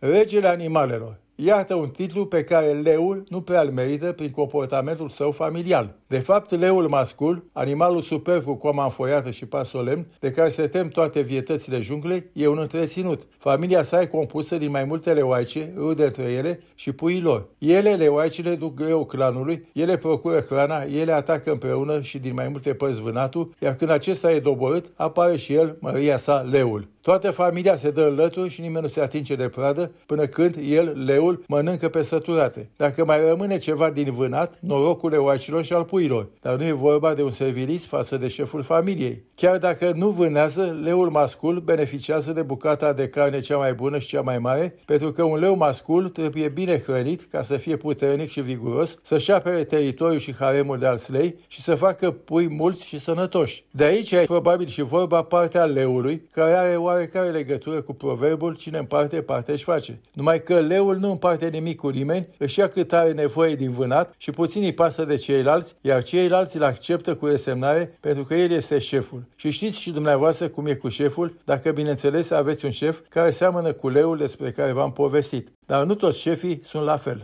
Regele animalelor. Iată un titlu pe care leul nu prea îl merită prin comportamentul său familial. De fapt, leul mascul, animalul superb cu coama înfoiată și pas solemn, de care se tem toate vietățile junglei, e un întreținut. Familia sa e compusă din mai multe leoaice, rude între ele și puii lor. Leoaicele, duc greu clanului, ele procură hrana, ele atacă împreună și din mai multe părți vânatul, iar când acesta e doborât, apare și el, măria sa, leul. Toată familia se dă în lături și nimeni nu se atinge de pradă, până când el, leul, mănâncă pe săturate. Dacă mai rămâne ceva din vânat, norocul leoaicilor și al puilor. Dar nu e vorba de un servilism față de șeful familiei. Chiar dacă nu vânează, leul mascul beneficiază de bucata de carne cea mai bună și cea mai mare, pentru că un leu mascul trebuie bine hrănit ca să fie puternic și viguros, să-și apere teritoriul și haremul de alți lei și să facă pui mulți și sănătoși. De aici e probabil și vorba partea leului, care are oarecare legătură cu proverbul cine împarte, parte își face. Numai că leul nu împarte nimic cu nimeni, își ia cât are nevoie din vânat și puțin îi pasă de ceilalți, iar ceilalți îl acceptă cu resemnare pentru că el este șeful. Și știți și dumneavoastră cum e cu șeful, dacă bineînțeles aveți un șef care seamănă cu leul despre care v-am povestit. Dar nu toți șefii sunt la fel.